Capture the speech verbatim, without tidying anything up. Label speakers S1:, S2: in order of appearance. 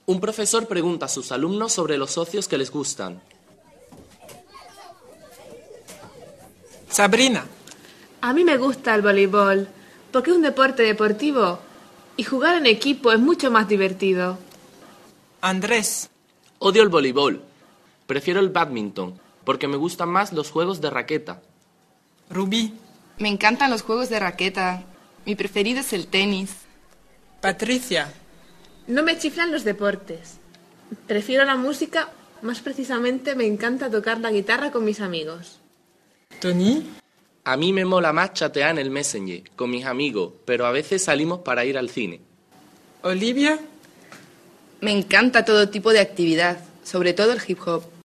S1: Un profesor pregunta a sus alumnos sobre los ocios que les gustan.
S2: Sabrina.
S3: A mí me gusta el voleibol, porque es un deporte deportivo y jugar en equipo es mucho más divertido.
S2: Andrés.
S1: Odio el voleibol. Prefiero el bádminton, porque me gustan más los juegos de raqueta.
S2: Rubí.
S4: Me encantan los juegos de raqueta. Mi preferido es el tenis.
S2: Patricia.
S3: No me chiflan los deportes. Prefiero la música, más precisamente me encanta tocar la guitarra con mis amigos.
S2: Tony.
S1: A mí me mola más chatear en el Messenger, con mis amigos, pero a veces salimos para ir al cine.
S2: Olivia.
S4: Me encanta todo tipo de actividad, sobre todo el hip hop.